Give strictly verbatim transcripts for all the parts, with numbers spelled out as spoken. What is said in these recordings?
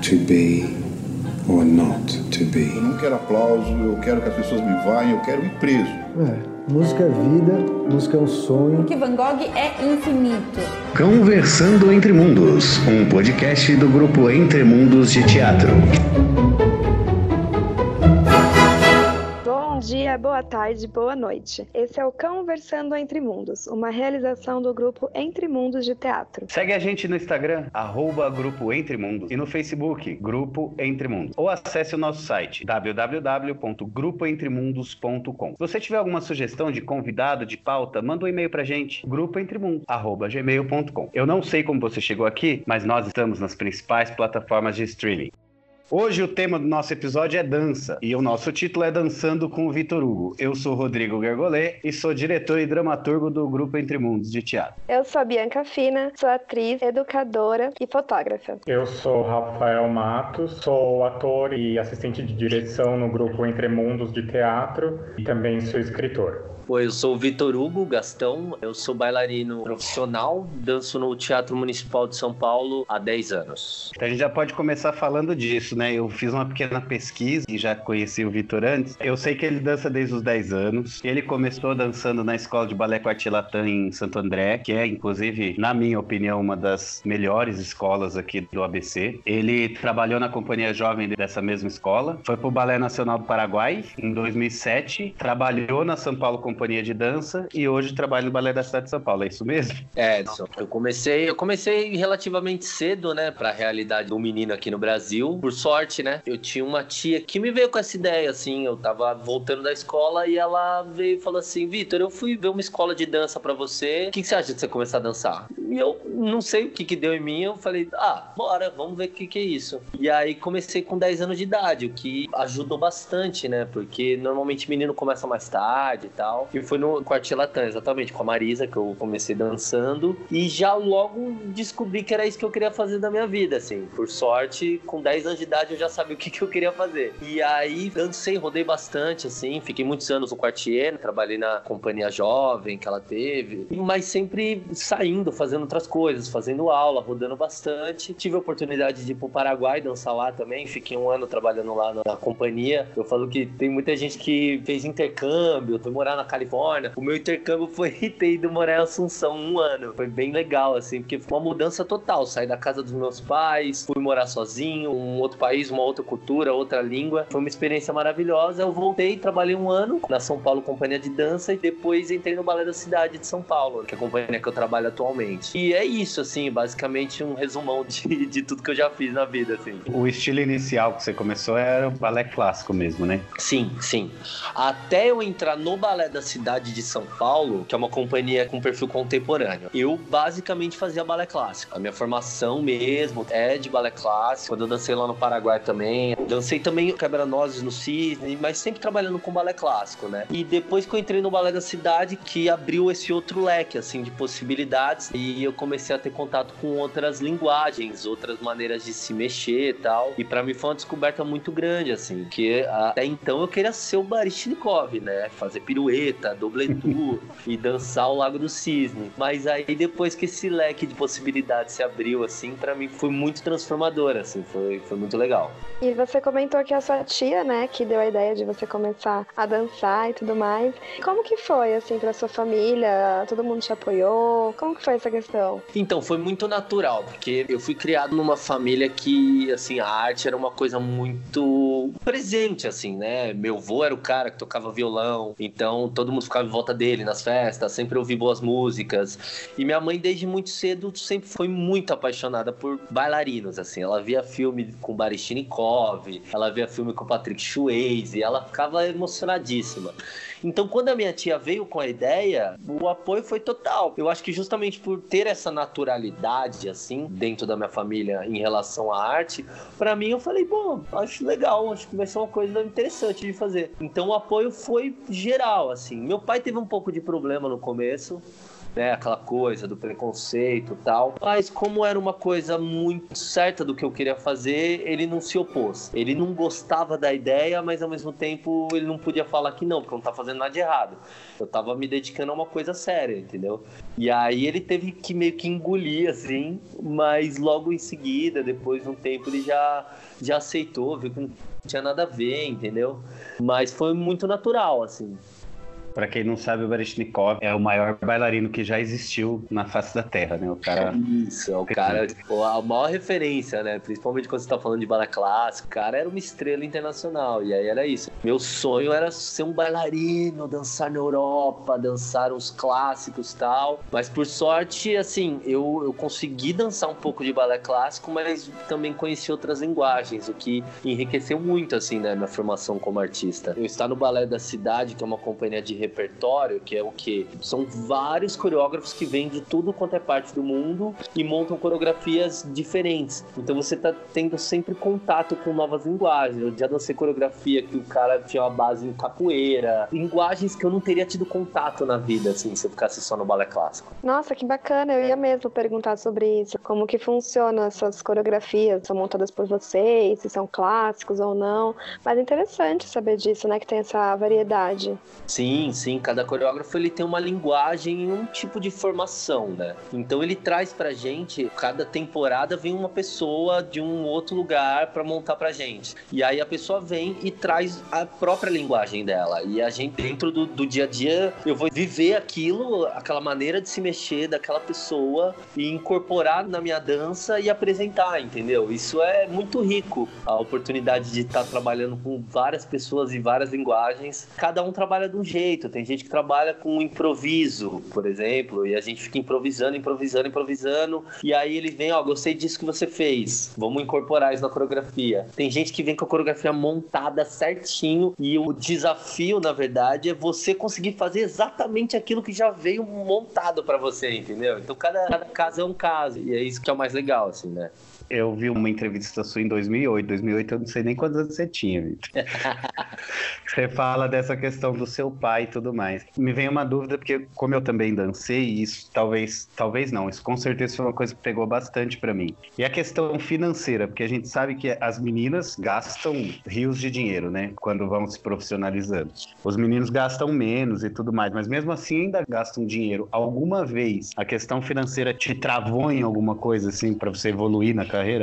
to be or not to be. Eu não quero aplauso, eu quero que as pessoas me vaiam, eu quero ir preso. É, música é vida, música é um sonho. Que Van Gogh é infinito. Conversando Entre Mundos, um podcast do grupo Entre Mundos de Teatro. Bom dia, boa tarde, boa noite. Esse é o Conversando Entre Mundos, uma realização do grupo Entre Mundos de Teatro. Segue a gente no Instagram, arroba Grupo Entre Mundos, e no Facebook, Grupo Entre Mundos. Ou acesse o nosso site, w w w ponto grupo entre mundos ponto com. Se você tiver alguma sugestão de convidado, de pauta, manda um e-mail pra gente, grupoentremundos, arroba gmail ponto com. Eu não sei como você chegou aqui, mas nós estamos nas principais plataformas de streaming. Hoje o tema do nosso episódio é dança, e o nosso título é Dançando com o Vitor Hugo. Eu sou Rodrigo Gergolé e sou diretor e dramaturgo do Grupo Entre Mundos de Teatro. Eu sou a Bianca Fina, sou atriz, educadora e fotógrafa. Eu sou Rafael Matos, sou ator e assistente de direção no Grupo Entre Mundos de Teatro e também sou escritor. Oi, eu sou o Vitor Hugo Gastão, eu sou bailarino profissional, danço no Teatro Municipal de São Paulo há dez anos. Então a gente já pode começar falando disso, né? Eu fiz uma pequena pesquisa e já conheci o Vitor antes. Eu sei que ele dança desde os dez anos. Ele começou dançando na Escola de Balé Quartier-Latin em Santo André, que é, inclusive, na minha opinião, uma das melhores escolas aqui do A B C. Ele trabalhou na Companhia Jovem dessa mesma escola, foi pro Balé Nacional do Paraguai em dois mil e sete, trabalhou na São Paulo Companhia de Dança e hoje trabalho no Balé da Cidade de São Paulo, é isso mesmo? É, eu comecei, eu comecei relativamente cedo, né, pra realidade do menino aqui no Brasil. Por sorte, né, eu tinha uma tia que me veio com essa ideia, assim, eu tava voltando da escola e ela veio e falou assim: Vitor, eu fui ver uma escola de dança pra você, o que, que você acha de você começar a dançar? E eu não sei o que que deu em mim, eu falei, ah, bora, vamos ver o que que é isso. E aí comecei com dez anos de idade, o que ajudou bastante, né, porque normalmente menino começa mais tarde e tal. E foi no Quartier-Latin, exatamente, com a Marisa, que eu comecei dançando. E já logo descobri que era isso que eu queria fazer da minha vida, assim. Por sorte, com dez anos de idade eu já sabia o que, que eu queria fazer. E aí dancei, rodei bastante, assim. Fiquei muitos anos no Quartier, trabalhei na Companhia Jovem que ela teve. Mas sempre saindo, fazendo outras coisas, fazendo aula, rodando bastante. Tive a oportunidade de ir pro Paraguai dançar lá também. Fiquei um ano trabalhando lá na, na companhia. Eu falo que tem muita gente que fez intercâmbio, foi morar na Califórnia. O meu intercâmbio foi ter ido morar em Assunção um ano. Foi bem legal, assim, porque foi uma mudança total. Saí da casa dos meus pais, fui morar sozinho, um outro país, uma outra cultura, outra língua. Foi uma experiência maravilhosa. Eu voltei, trabalhei um ano na São Paulo Companhia de Dança e depois entrei no Balé da Cidade de São Paulo, que é a companhia que eu trabalho atualmente. E é isso, assim, basicamente um resumão de, de tudo que eu já fiz na vida, assim. O estilo inicial que você começou era o balé clássico mesmo, né? Sim, sim. Até eu entrar no Balé da Cidade de São Paulo, que é uma companhia com perfil contemporâneo, eu basicamente fazia balé clássico. A minha formação mesmo é de balé clássico. Quando eu dancei lá no Paraguai também, dancei também quebra-nozes no Cisne, mas sempre trabalhando com balé clássico, né? E depois que eu entrei no Balé da Cidade, que abriu esse outro leque, assim, de possibilidades, e eu comecei a ter contato com outras linguagens, outras maneiras de se mexer e tal. E pra mim foi uma descoberta muito grande, assim, que até então eu queria ser o Baryshnikov, né? Fazer pirueta, dobletu e dançar o Lago do Cisne. Mas aí depois que esse leque de possibilidades se abriu, assim, pra mim foi muito transformador, assim, foi, foi muito legal. E você comentou que a sua tia, né, que deu a ideia de você começar a dançar e tudo mais. Como que foi, assim, pra sua família? Todo mundo te apoiou? Como que foi essa questão? Então, foi muito natural, porque eu fui criado numa família que, assim, a arte era uma coisa muito presente, assim, né? Meu avô era o cara que tocava violão, então todo mundo ficava em volta dele nas festas, sempre ouvi boas músicas. E minha mãe, desde muito cedo, sempre foi muito apaixonada por bailarinos, assim. Ela via filme com Baryshnikov, ela via filme com Patrick Swayze, ela ficava emocionadíssima. Então, quando a minha tia veio com a ideia, o apoio foi total. Eu acho que justamente por ter essa naturalidade, assim, dentro da minha família em relação à arte, pra mim eu falei, bom, acho legal, acho que vai ser uma coisa interessante de fazer. Então, o apoio foi geral, assim. Meu pai teve um pouco de problema no começo, né? Aquela coisa do preconceito e tal. Mas como era uma coisa muito certa do que eu queria fazer, ele não se opôs. Ele não gostava da ideia, mas ao mesmo tempo ele não podia falar que não, porque eu não tava fazendo nada de errado. Eu tava me dedicando a uma coisa séria, entendeu? E aí ele teve que meio que engolir, assim, mas logo em seguida, depois de um tempo, ele já, já aceitou, viu que não tinha nada a ver, entendeu? Mas foi muito natural, assim. Pra quem não sabe, o Baryshnikov é o maior bailarino que já existiu na face da Terra, né? O cara... Isso, é o cara, tipo, a maior referência, né? Principalmente quando você tá falando de balé clássico. O cara era uma estrela internacional, e aí era isso. Meu sonho era ser um bailarino, dançar na Europa, dançar uns clássicos e tal. Mas por sorte, assim, eu, eu consegui dançar um pouco de balé clássico, mas também conheci outras linguagens, o que enriqueceu muito, assim, né? Minha formação como artista. Eu estar no Balé da Cidade, que é uma companhia de repertório, que é o quê? São vários coreógrafos que vêm de tudo quanto é parte do mundo e montam coreografias diferentes. Então você tá tendo sempre contato com novas linguagens. Eu já dancei coreografia que o cara tinha uma base em capoeira, linguagens que eu não teria tido contato na vida, assim, se eu ficasse só no balé clássico. Nossa, que bacana, eu ia mesmo perguntar sobre isso, como que funcionam essas coreografias, são montadas por vocês, se são clássicos ou não, mas é interessante saber disso, né, que tem essa variedade. Sim, sim, cada coreógrafo ele tem uma linguagem e um tipo de formação, né? Então ele traz pra gente, cada temporada vem uma pessoa de um outro lugar pra montar pra gente. E aí a pessoa vem e traz a própria linguagem dela. E a gente, dentro do, do dia a dia, eu vou viver aquilo, aquela maneira de se mexer daquela pessoa e incorporar na minha dança e apresentar, entendeu? Isso é muito rico, a oportunidade de estar trabalhando com várias pessoas e várias linguagens. Cada um trabalha de um jeito. Tem gente que trabalha com improviso, por exemplo, e a gente fica improvisando, improvisando, improvisando, e aí ele vem, ó, gostei disso que você fez, vamos incorporar isso na coreografia. Tem gente que vem com a coreografia montada certinho, e o desafio, na verdade, é você conseguir fazer exatamente aquilo que já veio montado pra você, entendeu? Então cada, cada caso é um caso, e é isso que é o mais legal, assim, né? Eu vi uma entrevista sua em dois mil e oito. dois mil e oito eu não sei nem quantos anos você tinha, Vitor. Você fala dessa questão do seu pai e tudo mais. Me vem uma dúvida, porque como eu também dancei, isso talvez, talvez não, isso com certeza foi uma coisa que pegou bastante pra mim. E a questão financeira, porque a gente sabe que as meninas gastam rios de dinheiro, né? Quando vão se profissionalizando. Os meninos gastam menos e tudo mais, mas mesmo assim ainda gastam dinheiro. Alguma vez a questão financeira te travou em alguma coisa, assim, pra você evoluir na carreira?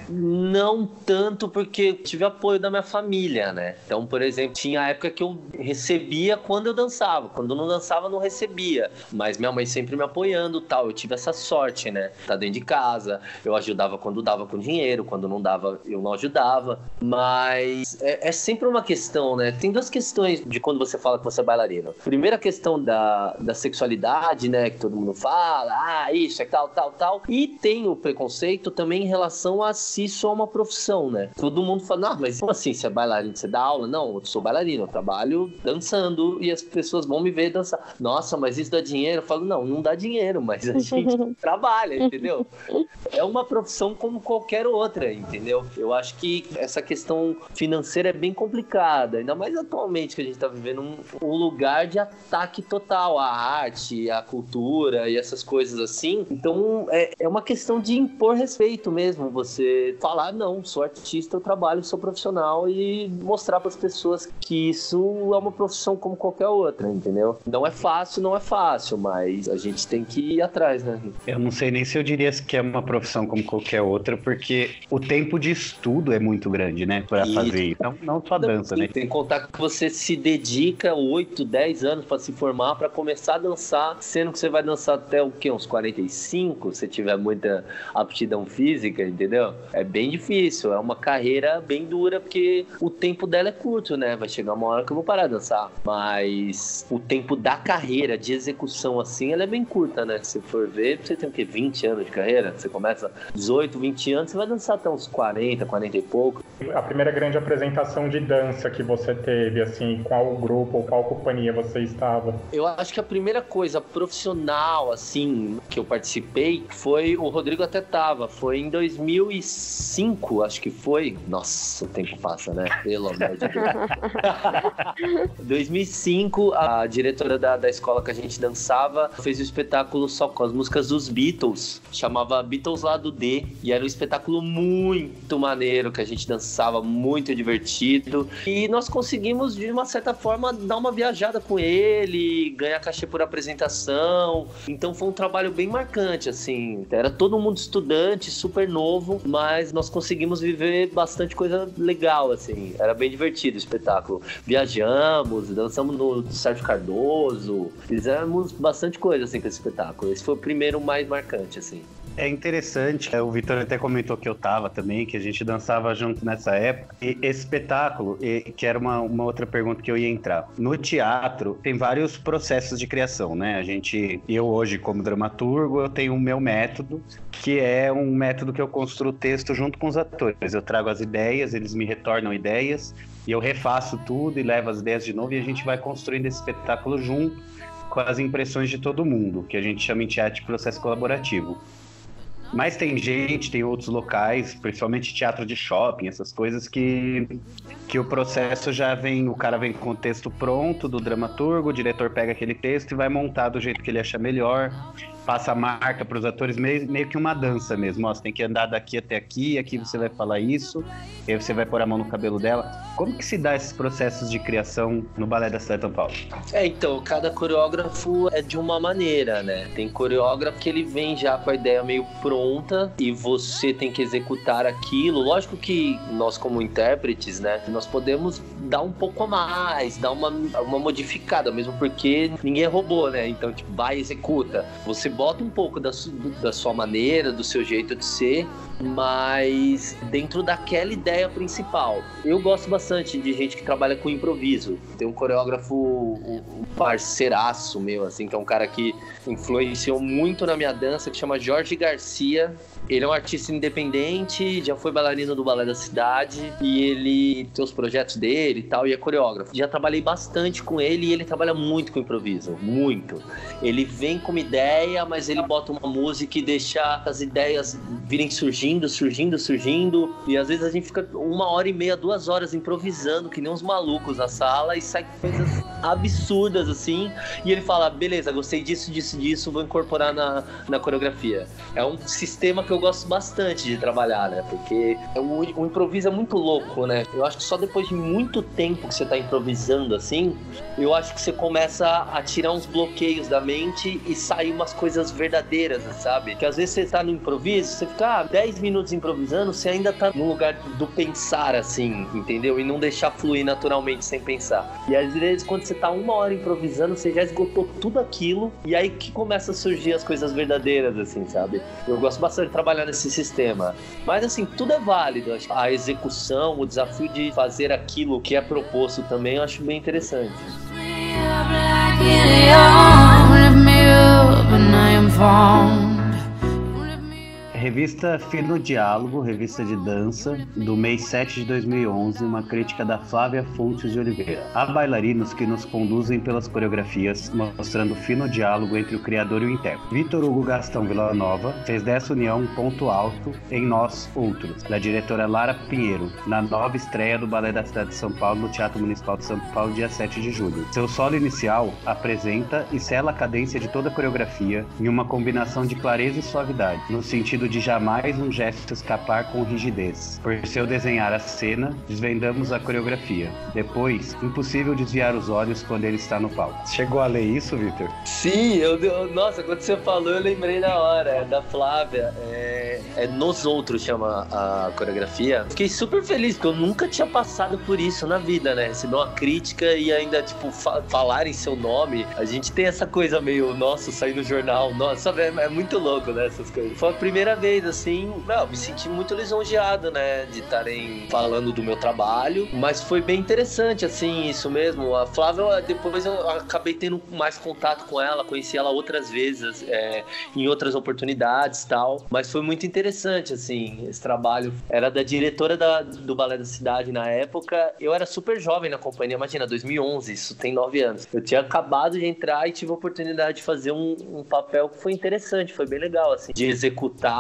Não tanto, porque eu tive apoio da minha família, né? Então, por exemplo, tinha a época que eu recebia quando eu dançava. Quando eu não dançava, não recebia. Mas minha mãe sempre me apoiando, tal. Eu tive essa sorte, né? Tá dentro de casa. Eu ajudava quando dava com dinheiro. Quando não dava, eu não ajudava. Mas é, é sempre uma questão, né? Tem duas questões de quando você fala que você é bailarino. Primeira questão da, da sexualidade, né? Que todo mundo fala. Ah, isso é tal, tal, tal. E tem o preconceito também em relação a se isso é uma profissão, né? Todo mundo fala, não, mas como assim, você é bailarino, você dá aula? Não, eu sou bailarino, eu trabalho dançando e as pessoas vão me ver dançar. Nossa, mas isso dá dinheiro? Eu falo, não, não dá dinheiro, mas a gente trabalha, entendeu? É uma profissão como qualquer outra, entendeu? Eu acho que essa questão financeira é bem complicada, ainda mais atualmente que a gente tá vivendo um, um lugar de ataque total à arte, à cultura e essas coisas assim. Então, é, é uma questão de impor respeito mesmo, você falar, não, sou artista, eu trabalho, sou profissional e mostrar para as pessoas que isso é uma profissão como qualquer outra, entendeu? Não é fácil, não é fácil, mas a gente tem que ir atrás, né? Eu não sei nem se eu diria que é uma profissão como qualquer outra, porque o tempo de estudo é muito grande, né, para fazer isso. Não, não só dança, tem, né? Tem que contar que você se dedica oito, dez anos para se formar, para começar a dançar, sendo que você vai dançar até o quê? Uns quarenta e cinco, se tiver muita aptidão física, entendeu? É bem difícil, é uma carreira bem dura, porque o tempo dela é curto, né? Vai chegar uma hora que eu vou parar de dançar. Mas o tempo da carreira, de execução assim, ela é bem curta, né? Se for ver, você tem o quê? vinte anos de carreira? Você começa dezoito, vinte anos, você vai dançar até uns quarenta, quarenta e pouco. A primeira grande apresentação de dança que você teve, assim, qual grupo ou qual companhia você estava? Eu acho que a primeira coisa profissional, assim, que eu participei foi, o Rodrigo até tava, foi em dois dois mil e cinco, acho que foi. Nossa, o tempo passa, né? Pelo amor de Deus. dois mil e cinco, a diretora da, da escola que a gente dançava fez um espetáculo só com as músicas dos Beatles. Chamava Beatles Lado D. E era um espetáculo muito maneiro, que a gente dançava, muito divertido. E nós conseguimos, de uma certa forma, dar uma viajada com ele, ganhar cachê por apresentação. Então foi um trabalho bem marcante, assim. Era todo mundo estudante, super novo, mas nós conseguimos viver bastante coisa legal, assim. Era bem divertido o espetáculo. Viajamos, dançamos no Sérgio Cardoso, fizemos bastante coisa, assim, com esse espetáculo. Esse foi o primeiro mais marcante, assim. É interessante, o Vitor até comentou que eu tava também, que a gente dançava junto nessa época. E esse espetáculo, e, que era uma, uma outra pergunta que eu ia entrar. No teatro, tem vários processos de criação, né? A gente, eu hoje como dramaturgo, eu tenho o meu método, que é um método que eu construo o texto junto com os atores. Eu trago as ideias, eles me retornam ideias, e eu refaço tudo e levo as ideias de novo, e a gente vai construindo esse espetáculo junto com as impressões de todo mundo, que a gente chama em teatro de processo colaborativo. Mas tem gente, tem outros locais, principalmente teatro de shopping, essas coisas que, que o processo já vem, o cara vem com o texto pronto do dramaturgo, o diretor pega aquele texto e vai montar do jeito que ele acha melhor, passa a marca para os atores, meio, meio que uma dança mesmo. Ó, você tem que andar daqui até aqui, aqui você vai falar isso, aí você vai pôr a mão no cabelo dela. Como que se dá esses processos de criação no Balé da Cidade de São Paulo? É, então, cada coreógrafo é de uma maneira, né? Tem coreógrafo que ele vem já com a ideia meio pronta e você tem que executar aquilo. Lógico que nós, como intérpretes, né, nós podemos dar um pouco a mais, dar uma, uma modificada, mesmo porque ninguém é robô, né? Então, tipo, vai e executa. Você bota um pouco da, su, da sua maneira, do seu jeito de ser, mas dentro daquela ideia principal. Eu gosto bastante de gente que trabalha com improviso. Tem um coreógrafo, um parceiraço meu, assim, que é um cara que influenciou muito na minha dança, que chama Jorge Garcia. Ele é um artista independente, já foi bailarino do Balé da Cidade, e ele tem os projetos dele e tal, e é coreógrafo. Já trabalhei bastante com ele, e ele trabalha muito com improviso, muito. Ele vem com uma ideia, mas ele bota uma música e deixa as ideias virem surgindo, surgindo, surgindo, e às vezes a gente fica uma hora e meia, duas horas improvisando, que nem uns malucos na sala, e sai coisas absurdas, assim, e ele fala, beleza, gostei disso, disso, disso, vou incorporar na, na coreografia. É um sistema que eu gosto bastante de trabalhar, né, porque o, o improviso é muito louco, né, eu acho que só depois de muito tempo que você tá improvisando, assim, eu acho que você começa a tirar uns bloqueios da mente e sair umas coisas verdadeiras, sabe, que às vezes você tá no improviso, você fica ah, dez minutos improvisando, você ainda tá no lugar do pensar, assim, entendeu, e não deixar fluir naturalmente sem pensar, e às vezes quando você tá uma hora improvisando, você já esgotou tudo aquilo, e aí que começa a surgir as coisas verdadeiras, assim, sabe, eu gosto bastante de trabalhar nesse sistema, mas assim, tudo é válido, a execução, o desafio de fazer aquilo que é proposto também, eu acho bem interessante. Revista Fino Diálogo, revista de dança, do mês sete de dois mil e onze, uma crítica da Flávia Fontes de Oliveira. Há bailarinos que nos conduzem pelas coreografias, mostrando fino diálogo entre o criador e o intérprete. Vitor Hugo Gastão Villanova fez dessa união um ponto alto em Nós Outros, da diretora Lara Pinheiro, na nova estreia do Balé da Cidade de São Paulo, no Teatro Municipal de São Paulo, dia sete de julho. Seu solo inicial apresenta e sela a cadência de toda a coreografia em uma combinação de clareza e suavidade, no sentido de jamais um gesto escapar com rigidez. Por seu desenhar a cena, desvendamos a coreografia. Depois, impossível desviar os olhos quando ele está no palco. Chegou a ler isso, Vitor? Sim, eu, eu, nossa, quando você falou, eu lembrei na hora, é da Flávia. É, é Nos Outros, chama a coreografia. Fiquei super feliz, porque eu nunca tinha passado por isso na vida, né? Receber uma crítica e ainda, tipo, fa falar em seu nome. A gente tem essa coisa meio, nossa, sair no jornal, nossa, é, é muito louco, né? Essas coisas. Foi a primeira vez, assim, não, me senti muito lisonjeado, né, de estarem falando do meu trabalho, mas foi bem interessante, assim, isso mesmo. A Flávia, depois eu acabei tendo mais contato com ela, conheci ela outras vezes, é, em outras oportunidades e tal, mas foi muito interessante, assim, esse trabalho. Era da diretora da, do Balé da Cidade na época, eu era super jovem na companhia, imagina, dois mil e onze, isso tem nove anos. Eu tinha acabado de entrar e tive a oportunidade de fazer um, um papel que foi interessante, foi bem legal, assim, de executar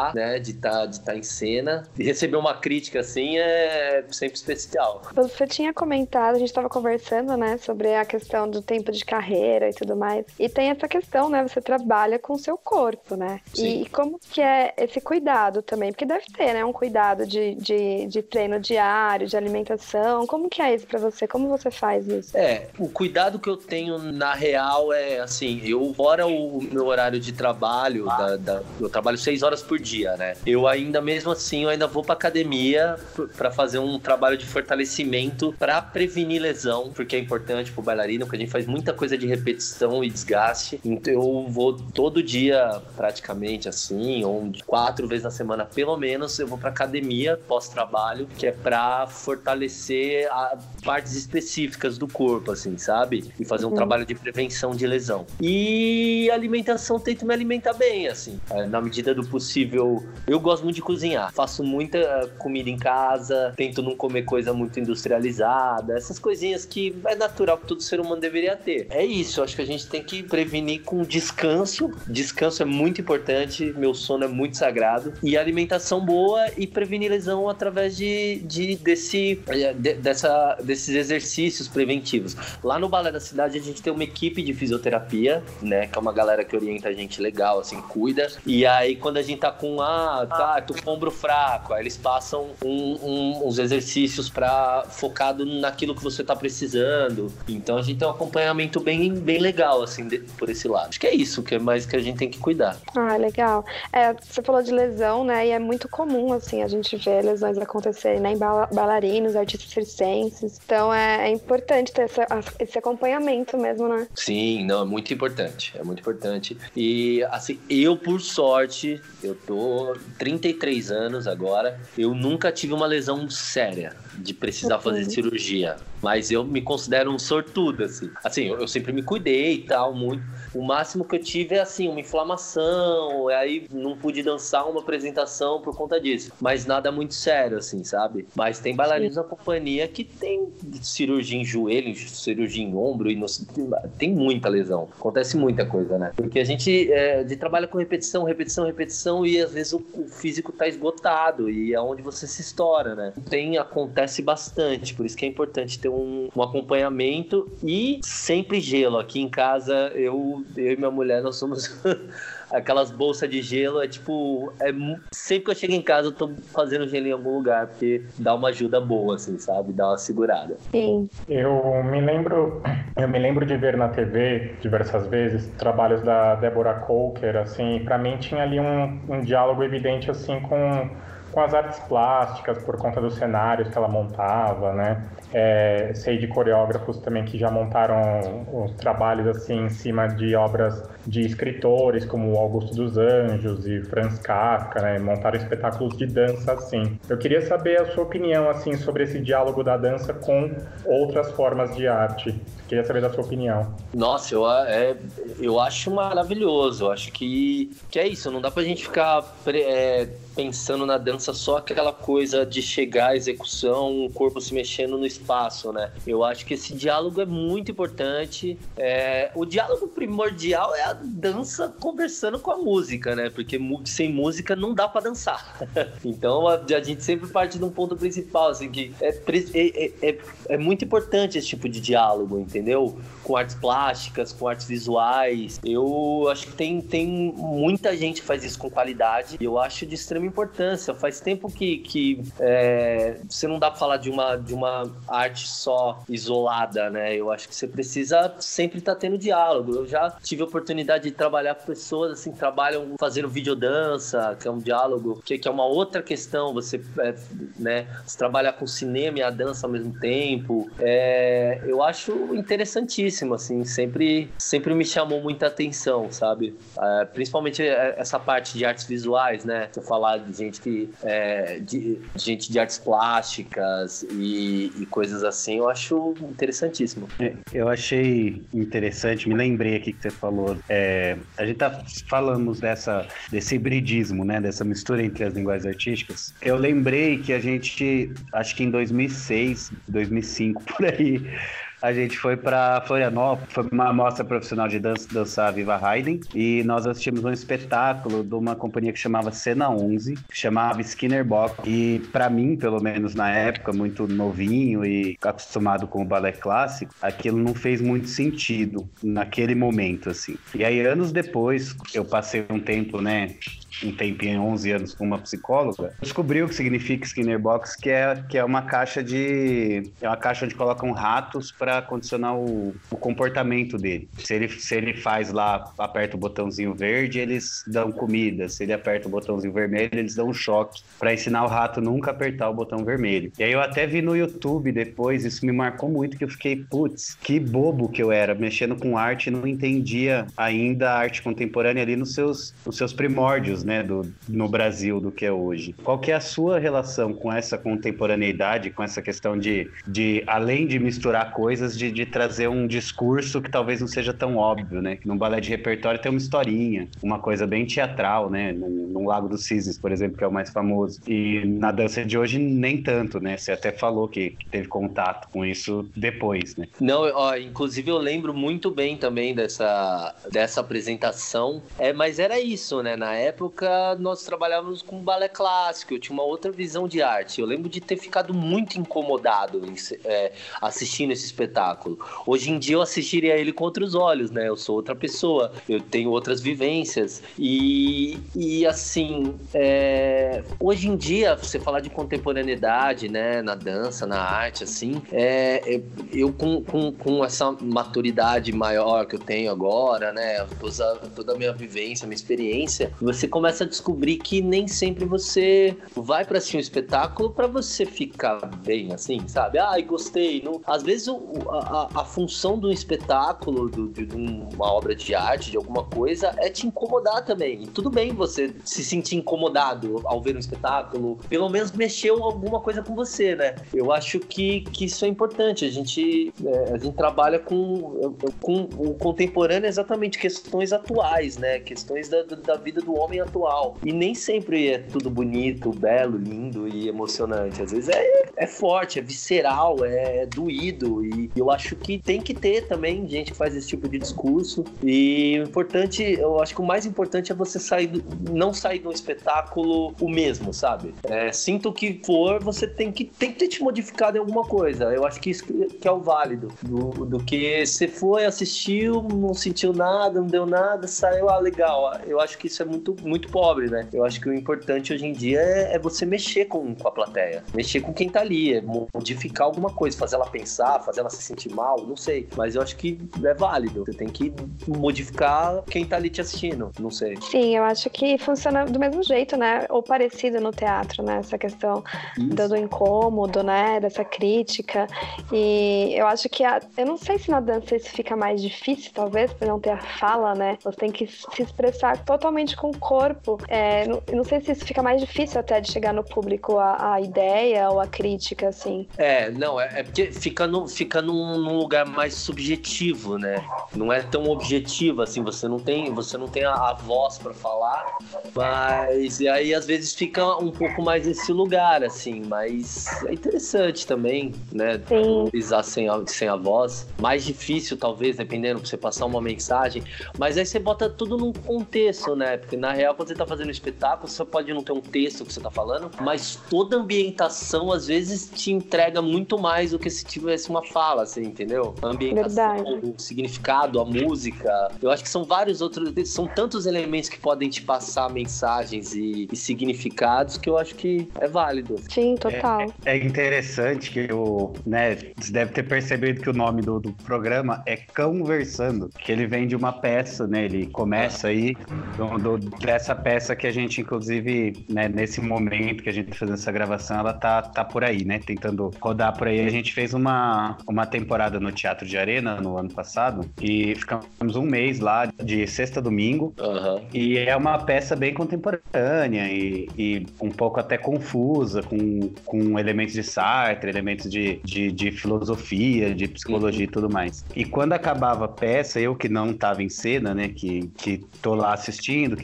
atuar, né? De estar tá, de tá em cena. E receber uma crítica assim é sempre especial. Você tinha comentado, a gente estava conversando, né? Sobre a questão do tempo de carreira e tudo mais. E tem essa questão, né? Você trabalha com o seu corpo, né? Sim. E como que é esse cuidado também? Porque deve ter, né? Um cuidado de, de, de treino diário, de alimentação. Como que é isso pra você? Como você faz isso? É, o cuidado que eu tenho na real é assim, eu fora o meu horário de trabalho, da, da, eu trabalho seis horas por dia, né? Eu ainda, mesmo assim, eu ainda vou pra academia pra fazer um trabalho de fortalecimento pra prevenir lesão, porque é importante pro bailarino, porque a gente faz muita coisa de repetição e desgaste. Então eu vou todo dia, praticamente assim, ou quatro vezes na semana, pelo menos, eu vou pra academia pós-trabalho, que é pra fortalecer a partes específicas do corpo, assim, sabe? E fazer um uhum. trabalho de prevenção de lesão. E alimentação, tento me alimentar bem, assim, na medida do possível. Eu gosto muito de cozinhar, faço muita comida em casa, tento não comer coisa muito industrializada, essas coisinhas que é natural que todo ser humano deveria ter. É isso, acho que a gente tem que prevenir com descanso. Descanso é muito importante, meu sono é muito sagrado. E alimentação boa e prevenir lesão através de, de, desse, de, dessa, desses exercícios preventivos. Lá no Balé da Cidade a gente tem uma equipe de fisioterapia, né, que é uma galera que orienta a gente legal, assim, cuida. E aí quando a gente tá com, ah, tá, tô com o ombro fraco, aí eles passam um, um, uns exercícios pra, focado naquilo que você tá precisando. Então a gente tem um acompanhamento bem, bem legal, assim, de, por esse lado. Acho que é isso, que é mais que a gente tem que cuidar. Ah, legal. É, você falou de lesão, né, e é muito comum, assim, a gente ver lesões acontecerem, né, em bailarinos, artistas circenses. Então é, é importante ter essa, esse acompanhamento mesmo, né? Sim, não, é muito importante, é muito importante. E, assim, eu, por sorte, eu tô trinta e três anos agora, eu nunca tive uma lesão séria de precisar uhum. fazer cirurgia, mas eu me considero um sortudo, assim. Assim, eu, eu sempre me cuidei e tal, muito. O máximo que eu tive é, assim, uma inflamação, aí não pude dançar uma apresentação por conta disso, mas nada muito sério, assim, sabe? Mas tem bailarinos na companhia que tem cirurgia em joelho, cirurgia em ombro, e no, tem muita lesão, acontece muita coisa, né? Porque a gente é, de trabalha com repetição, repetição, repetição, e às vezes o, o físico tá esgotado, e é onde você se estoura, né? Tem, acontece bastante, por isso que é importante ter um, um acompanhamento e sempre gelo. Aqui em casa, eu, eu e minha mulher, nós somos aquelas bolsas de gelo, é tipo, é, sempre que eu chego em casa eu tô fazendo gelo em algum lugar, porque dá uma ajuda boa, assim, sabe? Dá uma segurada. Sim. Eu me lembro, eu me lembro de ver na T V diversas vezes trabalhos da Deborah Coker, assim, pra mim tinha ali um, um diálogo evidente, assim, com, com as artes plásticas, por conta dos cenários que ela montava, né? É, sei de coreógrafos também que já montaram os trabalhos assim em cima de obras de escritores como Augusto dos Anjos e Franz Kafka, né? Montaram espetáculos de dança assim. Eu queria saber a sua opinião assim sobre esse diálogo da dança com outras formas de arte. Queria saber da sua opinião. Nossa, eu, é, eu acho maravilhoso. Eu acho que, que é isso. Não dá pra gente ficar é, pensando na dança só aquela coisa de chegar à execução, o corpo se mexendo no espaço, né? Eu acho que esse diálogo é muito importante. É, o diálogo primordial é a dança conversando com a música, né? Porque sem música não dá pra dançar. Então a, a gente sempre parte de um ponto principal, assim, que é, é, é, é muito importante esse tipo de diálogo, entendeu? Entendeu? Com artes plásticas, com artes visuais. Eu acho que tem, tem muita gente que faz isso com qualidade e eu acho de extrema importância. Faz tempo que, que é, você não dá pra falar de uma, de uma arte só isolada, né? Eu acho que você precisa sempre estar tá tendo diálogo. Eu já tive a oportunidade de trabalhar com pessoas assim, que trabalham fazendo videodança, que é um diálogo, que, que é uma outra questão. Você, é, né, você trabalhar com cinema e a dança ao mesmo tempo. É, eu acho interessantíssimo, assim, sempre, sempre me chamou muita atenção, sabe? É, principalmente essa parte de artes visuais, né? Você falar de gente que é, de, de gente de artes plásticas e, e coisas assim, eu acho interessantíssimo. É, eu achei interessante, me lembrei aqui que você falou, é, a gente tá falamos dessa, desse hibridismo, né? Dessa mistura entre as linguagens artísticas. Eu lembrei que a gente, acho que em dois mil e seis, dois mil e cinco, por aí, a gente foi pra Florianópolis, foi uma mostra profissional de dança, dançar Viva Haydn, e nós assistimos um espetáculo de uma companhia que chamava Cena onze, que chamava Skinner Box, e pra mim, pelo menos na época, muito novinho e acostumado com o balé clássico, aquilo não fez muito sentido naquele momento, assim. E aí, anos depois, eu passei um tempo, né, um tempinho, onze anos, com uma psicóloga, descobri o que significa Skinner Box, que é, que é uma caixa de... é uma caixa onde colocam ratos para condicionar o, o comportamento dele. Se ele, se ele faz lá, aperta o botãozinho verde, eles dão comida. Se ele aperta o botãozinho vermelho, eles dão um choque, para ensinar o rato nunca apertar o botão vermelho. E aí eu até vi no YouTube depois, isso me marcou muito, que eu fiquei, putz, que bobo que eu era, mexendo com arte e não entendia ainda a arte contemporânea ali nos seus, nos seus primórdios, né, do, no Brasil, do que é hoje. Qual que é a sua relação com essa contemporaneidade, com essa questão de, de além de misturar coisas, de, de trazer um discurso que talvez não seja tão óbvio, né? Que num balé de repertório tem uma historinha, uma coisa bem teatral, né? Num, num Lago dos Cisnes, por exemplo, que é o mais famoso. E na dança de hoje, nem tanto, né? Você até falou que, que teve contato com isso depois, né? Não, ó, inclusive eu lembro muito bem também dessa, dessa apresentação, é, mas era isso, né? Na época nós trabalhávamos com balé clássico, eu tinha uma outra visão de arte. Eu lembro de ter ficado muito incomodado em, é, assistindo esse espetáculo. Hoje em dia eu assistiria ele com outros olhos, né? Eu sou outra pessoa, eu tenho outras vivências. E, e assim, é, hoje em dia, você falar de contemporaneidade, né? Na dança, na arte, assim, é, eu com, com, com essa maturidade maior que eu tenho agora, né? Toda, toda a minha vivência, minha experiência, você começa a descobrir que nem sempre você vai para assistir um espetáculo para você ficar bem, assim, sabe? Ai, gostei. Não... Às vezes o, a, a função do espetáculo, do, de uma obra de arte, de alguma coisa, é te incomodar também. E tudo bem você se sentir incomodado ao ver um espetáculo, pelo menos mexeu alguma coisa com você, né? Eu acho que, que isso é importante. A gente, é, a gente trabalha com, com o contemporâneo, exatamente questões atuais, né? Questões da, da vida do homem atual. E nem sempre é tudo bonito, belo, lindo e emocionante. Às vezes é, é forte, é visceral, é, é doído. E eu acho que tem que ter também gente que faz esse tipo de discurso. E o importante, eu acho que o mais importante é você sair do, não sair de um espetáculo o mesmo, sabe? É, sinta o que for, você tem que, tem que ter te modificado em alguma coisa. Eu acho que isso que é o válido. Do, do que você foi, assistiu, não sentiu nada, não deu nada, saiu, ah, legal. Eu acho que isso é muito, muito pobre, né? Eu acho que o importante hoje em dia é, é você mexer com, com a plateia. Mexer com quem tá ali, é modificar alguma coisa, fazer ela pensar, fazer ela se sentir mal, não sei. Mas eu acho que é válido. Você tem que modificar quem tá ali te assistindo, não sei. Sim, eu acho que funciona do mesmo jeito, né? Ou parecido no teatro, né? Essa questão do, do incômodo, né? Dessa crítica. E eu acho que a... eu não sei se na dança isso fica mais difícil, talvez, por não ter a fala, né? Você tem que se expressar totalmente com o corpo. É, não, não sei se isso fica mais difícil até de chegar no público a, a ideia ou a crítica, assim. É, não, é, é porque fica, no, fica num, num lugar mais subjetivo, né? Não é tão objetivo, assim, você não tem, você não tem a, a voz pra falar, mas e aí às vezes fica um pouco mais nesse lugar, assim, mas é interessante também, né? Usar sem a, sem a voz. Mais difícil, talvez, dependendo, pra você passar uma mensagem, mas aí você bota tudo num contexto, né? Porque na real, quando você tá fazendo um espetáculo, você pode não ter um texto que você tá falando, mas toda a ambientação, às vezes, te entrega muito mais do que se tivesse uma fala, assim, entendeu? A ambientação, verdade. O significado, a música. Eu acho que são vários outros, são tantos elementos que podem te passar mensagens e, e significados que eu acho que é válido. Sim, total. É, é interessante que o, né, você deve ter percebido que o nome do, do programa é Conversando, que ele vem de uma peça, né? Ele começa aí do, do, dessa peça que a gente, inclusive, né, nesse momento que a gente tá fazendo essa gravação, ela tá, tá por aí, né? Tentando rodar por aí. A gente fez uma, uma temporada no Teatro de Arena no ano passado e ficamos um mês lá, de sexta a domingo. Uhum. E é uma peça bem contemporânea e, e um pouco até confusa, com, com elementos de Sartre, elementos de, de, de filosofia, de psicologia uhum. e tudo mais. E quando acabava a peça, eu que não tava em cena, né? Que, que tô lá assistindo, que dirigi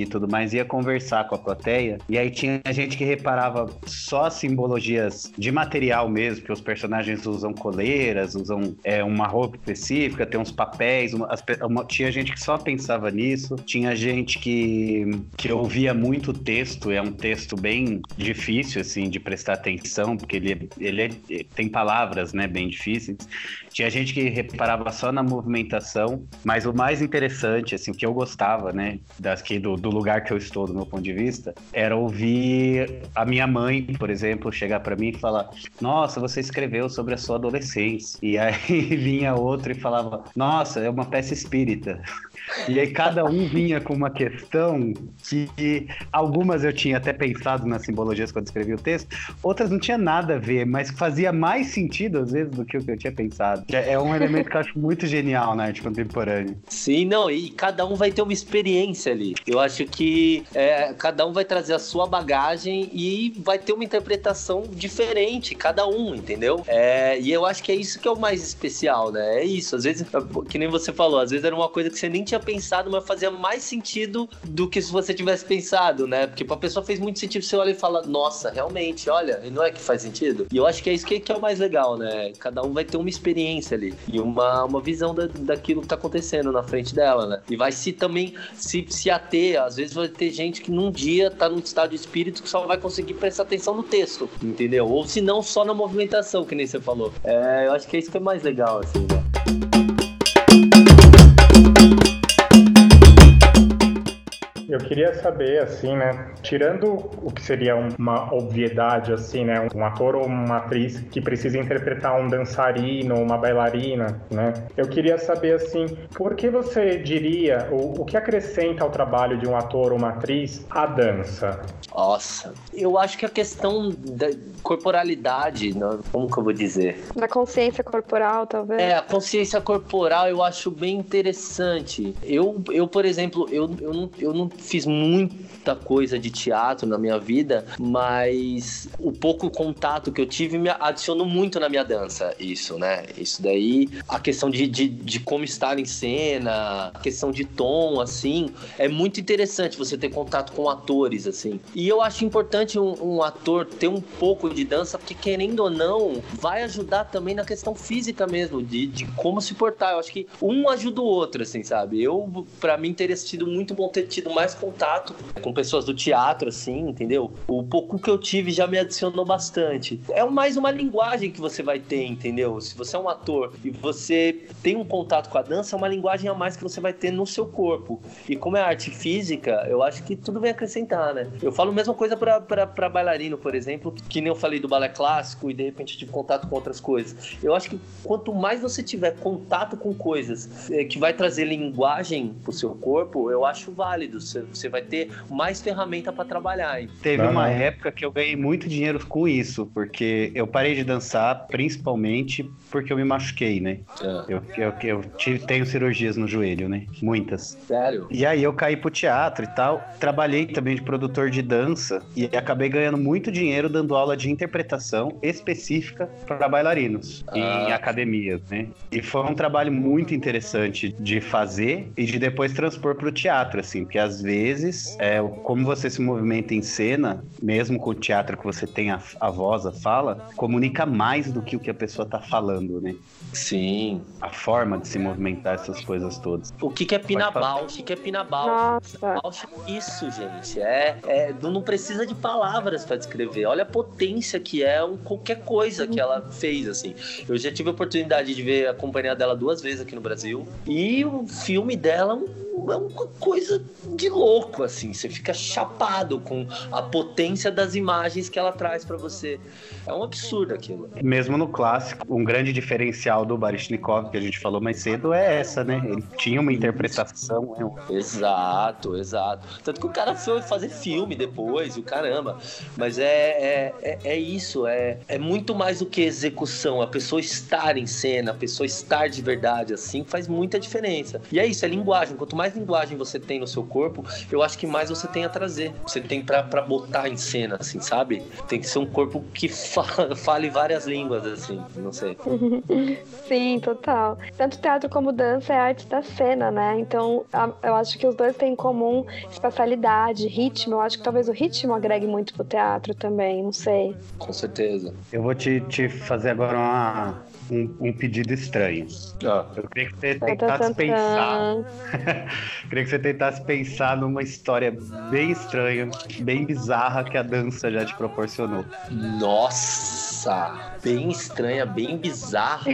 assistir e tudo mais, ia conversar com a plateia, e aí tinha gente que reparava só as simbologias de material mesmo, que os personagens usam coleiras, usam é, uma roupa específica, tem uns papéis, uma, as, uma, tinha gente que só pensava nisso, tinha gente que, que ouvia muito texto, é um texto bem difícil, assim, de prestar atenção, porque ele, ele, é, ele tem palavras, né, bem difíceis. Tinha gente que reparava só na movimentação, mas o mais interessante, assim, o que eu gostava, né, daqui do, do lugar que eu estou, do meu ponto de vista, era ouvir a minha mãe, por exemplo, chegar pra mim e falar: nossa, você escreveu sobre a sua adolescência. E aí vinha outro e falava: nossa, é uma peça espírita. E aí cada um vinha com uma questão que algumas eu tinha até pensado nas simbologias quando escrevi o texto, outras não tinha nada a ver, mas fazia mais sentido às vezes do que o que eu tinha pensado. É um elemento que eu acho muito genial na arte contemporânea. Sim, não, e cada um vai ter uma experiência ali. Eu acho que é, cada um vai trazer a sua bagagem e vai ter uma interpretação diferente, cada um, entendeu? É, e eu acho que é isso que é o mais especial, né? É isso, às vezes, que nem você falou, às vezes era uma coisa que você nem tinha pensado, mas fazia mais sentido do que se você tivesse pensado, né? Porque pra pessoa fez muito sentido, você olha e fala: nossa, realmente, olha, não é que faz sentido? E eu acho que é isso que, que é o mais legal, né? Cada um vai ter uma experiência ali e uma, uma visão da, daquilo que tá acontecendo na frente dela, né? E vai se também se, se ater, às vezes vai ter gente que num dia tá num estado de espírito que só vai conseguir prestar atenção no texto, entendeu? Ou se não, só na movimentação, que nem você falou. É, eu acho que é isso que é mais legal, assim, né? Eu queria saber, assim, né, tirando o que seria uma obviedade, assim, né, um ator ou uma atriz que precisa interpretar um dançarino ou uma bailarina, né, eu queria saber, assim, por que você diria, o, o que acrescenta ao trabalho de um ator ou uma atriz a dança? Nossa, eu acho que a questão da corporalidade, né, como que eu vou dizer? Da consciência corporal, talvez. É, a consciência corporal eu acho bem interessante. Eu, eu por exemplo, eu, eu, não, eu não fiz muita coisa de teatro na minha vida, mas o pouco contato que eu tive me adicionou muito na minha dança, isso, né? Isso daí, a questão de, de, de como estar em cena, a questão de tom, assim, é muito interessante você ter contato com atores, assim. E eu acho importante um, um ator ter um pouco de dança, porque querendo ou não, vai ajudar também na questão física mesmo, de, de como se portar. Eu acho que um ajuda o outro, assim, sabe? Eu, pra mim, teria sido muito bom ter tido mais contato com pessoas do teatro, assim, entendeu? O pouco que eu tive já me adicionou bastante. É mais uma linguagem que você vai ter, entendeu? Se você é um ator e você tem um contato com a dança, é uma linguagem a mais que você vai ter no seu corpo. E como é arte física, eu acho que tudo vem acrescentar, né? Eu falo a mesma coisa pra, pra, pra bailarino, por exemplo, que nem eu falei do balé clássico e de repente eu tive contato com outras coisas. Eu acho que quanto mais você tiver contato com coisas é, que vai trazer linguagem pro seu corpo, eu acho válido. Você vai ter mais ferramenta para trabalhar. Hein? Teve uma época que eu ganhei muito dinheiro com isso, porque eu parei de dançar principalmente porque eu me machuquei, né? É. Eu, eu, eu tive, tenho cirurgias no joelho, né? Muitas. Sério? E aí eu caí pro teatro e tal. Trabalhei também de produtor de dança e acabei ganhando muito dinheiro dando aula de interpretação específica para bailarinos ah. em academias, né? E foi um trabalho muito interessante de fazer e de depois transpor pro teatro, assim, porque às vezes, é, como você se movimenta em cena, mesmo com o teatro que você tem a, a voz, a fala, comunica mais do que o que a pessoa tá falando, né? Sim. A forma de se movimentar, essas coisas todas. O que que é pinabal? O que que é pinabal? Nossa. Isso, gente, é, é, não precisa de palavras para descrever. Olha a potência que é um, qualquer coisa que ela fez, assim. Eu já tive a oportunidade de ver a companhia dela duas vezes aqui no Brasil e o filme dela é uma coisa de louco, assim. Você fica chapado com a potência das imagens que ela traz para você. É um absurdo aquilo. Mesmo no clássico, um grande diferencial do Baryshnikov, que a gente falou mais cedo, é essa, né? Ele tinha uma interpretação. É... Exato, exato. Tanto que o cara foi fazer filme depois, o caramba. Mas é, é, é, é isso, é, é muito mais do que execução. A pessoa estar em cena, a pessoa estar de verdade, assim, faz muita diferença. E é isso, é linguagem. Quanto mais mais linguagem você tem no seu corpo, eu acho que mais você tem a trazer. Você tem pra, pra botar em cena, assim, sabe? Tem que ser um corpo que fala, fale várias línguas, assim, não sei. Sim, total. Tanto teatro como dança é arte da cena, né? Então, a, eu acho que os dois têm em comum espacialidade, ritmo. Eu acho que talvez o ritmo agregue muito pro teatro também, não sei. Com certeza. Eu vou te, te fazer agora uma, um, um pedido estranho. Ah. Eu queria que você tentasse pensar. Queria que você tentasse pensar numa história bem estranha, bem bizarra que a dança já te proporcionou. Nossa! Bem estranha, bem bizarra.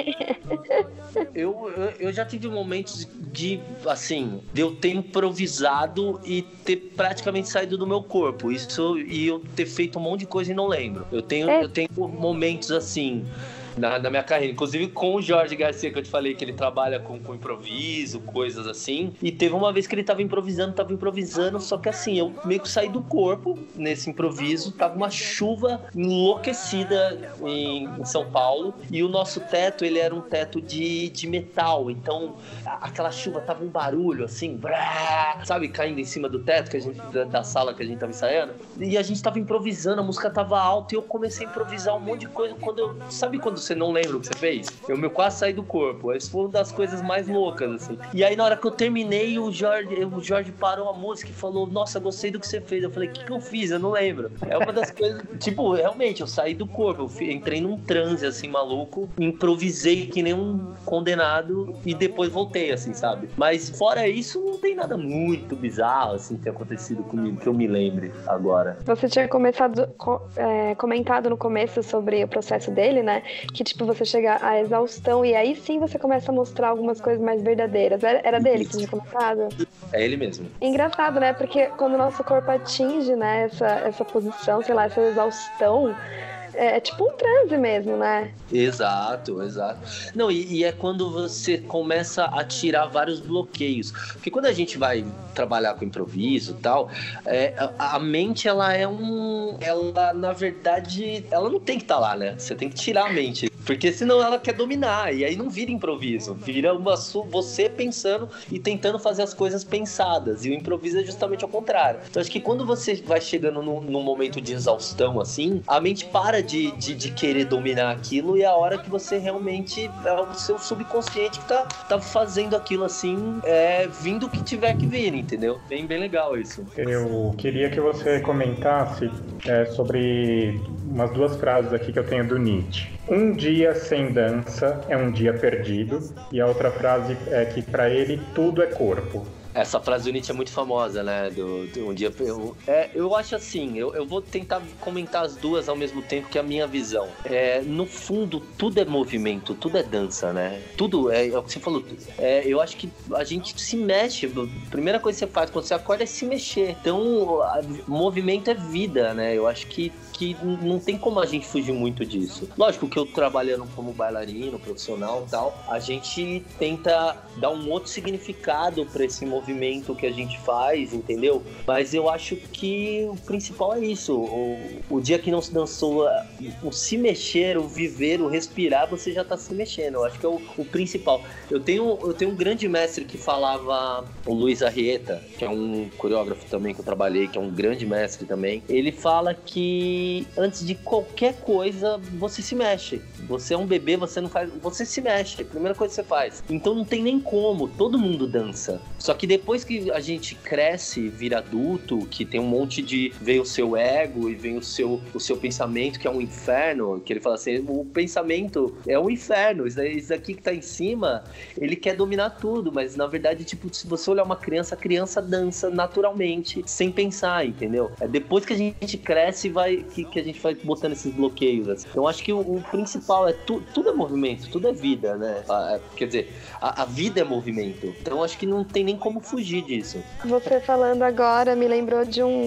eu, eu, eu já tive momentos de, assim, de eu ter improvisado e ter praticamente saído do meu corpo. Isso, e eu ter feito um monte de coisa e não lembro. Eu tenho, é. eu tenho momentos assim... Na, na minha carreira, inclusive com o Jorge Garcia, que eu te falei que ele trabalha com, com improviso, coisas assim, e teve uma vez que ele tava improvisando, tava improvisando, só que assim, eu meio que saí do corpo nesse improviso, tava uma chuva enlouquecida em, em São Paulo, e o nosso teto, ele era um teto de, de metal, então a, aquela chuva tava um barulho assim, brá, sabe, caindo em cima do teto que a gente, da, da sala que a gente tava ensaiando, e a gente tava improvisando, a música tava alta, e eu comecei a improvisar um monte de coisa, quando eu, sabe quando você não lembra o que você fez? Eu meu quase saí do corpo. Isso foi uma das coisas mais loucas, assim. E aí, na hora que eu terminei, o Jorge, o Jorge parou a música e falou: Nossa, gostei do que você fez. Eu falei: O que, que eu fiz? Eu não lembro. É uma das coisas. Tipo, realmente, eu saí do corpo. Eu fui, entrei num transe, assim, maluco. Improvisei que nem um condenado e depois voltei, assim, sabe? Mas fora isso, não tem nada muito bizarro, assim, que tenha acontecido comigo, que eu me lembre agora. Você tinha começado, é, comentado no começo sobre o processo dele, né? Que, tipo, você chega à exaustão e aí sim você começa a mostrar algumas coisas mais verdadeiras. Era, era dele que você tinha comentado? É ele mesmo. Engraçado, né? Porque quando o nosso corpo atinge, né, essa, essa posição, sei lá, essa exaustão, é, é tipo um transe mesmo, né? Exato, exato. Não, e, e é quando você começa a tirar vários bloqueios. Porque quando a gente vai trabalhar com improviso e tal, é, a, a mente, ela é um... Ela, na verdade, ela não tem que estar lá, né? Você tem que tirar a mente. Porque senão ela quer dominar, e aí não vira improviso, vira uma você pensando e tentando fazer as coisas pensadas, e o improviso é justamente ao contrário. Então acho que quando você vai chegando num, num momento de exaustão assim, a mente para de, de, de querer dominar aquilo, e é a hora que você realmente, é o seu subconsciente que tá, tá fazendo aquilo assim, é, vindo o que tiver que vir, entendeu? Bem, bem legal isso. Eu queria que você comentasse é, sobre umas duas frases aqui que eu tenho do Nietzsche. Um dia sem dança é um dia perdido, e a outra frase é que para ele tudo é corpo. Essa frase do Nietzsche é muito famosa, né? Do, do um dia eu, é, eu acho assim, eu, eu vou tentar comentar as duas ao mesmo tempo, que é a minha visão. É, no fundo, tudo é movimento, tudo é dança, né? Tudo é, é o que você falou. É, eu acho que a gente se mexe. A primeira coisa que você faz quando você acorda é se mexer. Então, a, movimento é vida, né? Eu acho que que não tem como a gente fugir muito disso. Lógico que eu trabalhando como bailarino, profissional e tal, a gente tenta dar um outro significado para esse movimento que a gente faz, entendeu? Mas eu acho que o principal é isso. O, o dia que não se dançou, o se mexer, o viver, o respirar, você já tá se mexendo. Eu acho que é o, o principal. Eu tenho, eu tenho um grande mestre que falava, o Luiz Arrieta, que é um coreógrafo também que eu trabalhei, que é um grande mestre também. Ele fala que antes de qualquer coisa, você se mexe. Você é um bebê, você não faz... Você se mexe, a primeira coisa que você faz. Então não tem nem como, todo mundo dança. Só que depois que a gente cresce, vira adulto, que tem um monte de... Vem o seu ego e vem o seu, o seu pensamento, que é um inferno, que ele fala assim, o pensamento é um inferno, isso daqui que tá em cima, ele quer dominar tudo, mas na verdade, tipo, se você olhar uma criança, a criança dança naturalmente, sem pensar, entendeu? É depois que a gente cresce, vai... Que, que a gente vai botando esses bloqueios, assim. Então acho que o, o principal é tu, tudo é movimento, tudo é vida, né? A, a, quer dizer, a, a vida é movimento. Então acho que não tem nem como fugir disso. Você falando agora me lembrou de um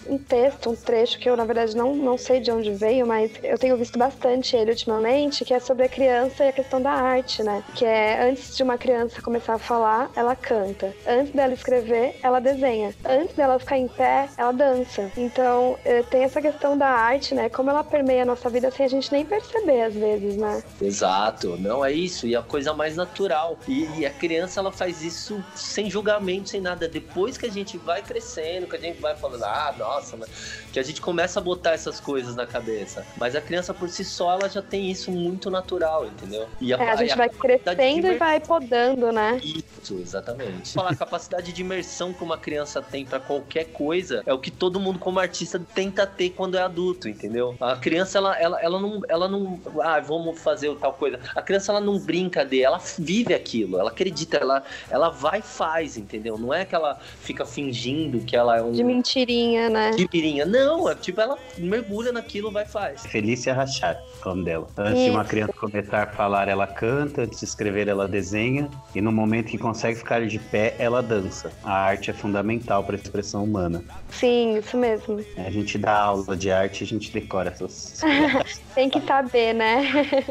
um texto, um trecho que eu, na verdade, não, não sei de onde veio, mas eu tenho visto bastante ele ultimamente, que é sobre a criança e a questão da arte, né? Que é, antes de uma criança começar a falar, ela canta. Antes dela escrever, ela desenha. Antes dela ficar em pé, ela dança. Então, tem essa questão da arte, né? Como ela permeia a nossa vida sem a gente nem perceber, às vezes, né? Exato. Não, é isso. E a coisa mais natural. E, e a criança, ela faz isso sem julgamento, sem nada. Depois que a gente vai crescendo, que a gente vai falando, ah, nossa, mas... que a gente começa a botar essas coisas na cabeça. Mas a criança, por si só, ela já tem isso muito natural, entendeu? E a, é, a gente a vai crescendo e vai podando, né? Isso, exatamente. Falar, a capacidade de imersão que uma criança tem pra qualquer coisa é o que todo mundo, como artista, tenta ter quando é adulto, entendeu? A criança, ela, ela, ela, não, ela não... Ah, vamos fazer tal coisa. A criança, ela não brinca de... Ela vive aquilo, ela acredita, ela, ela vai e faz, entendeu? Não é que ela fica fingindo que ela é um... De mentirinha, né? De mentirinha. Não, é tipo, ela mergulha naquilo, vai e faz. Felícia Rachad, o nome dela. Antes de uma criança começar a falar, ela canta. Antes de escrever, ela desenha. E no momento que consegue ficar de pé, ela dança. A arte é fundamental para a expressão humana. Sim, isso mesmo. A gente dá aula de arte, a gente decora essas... Tem que saber, né?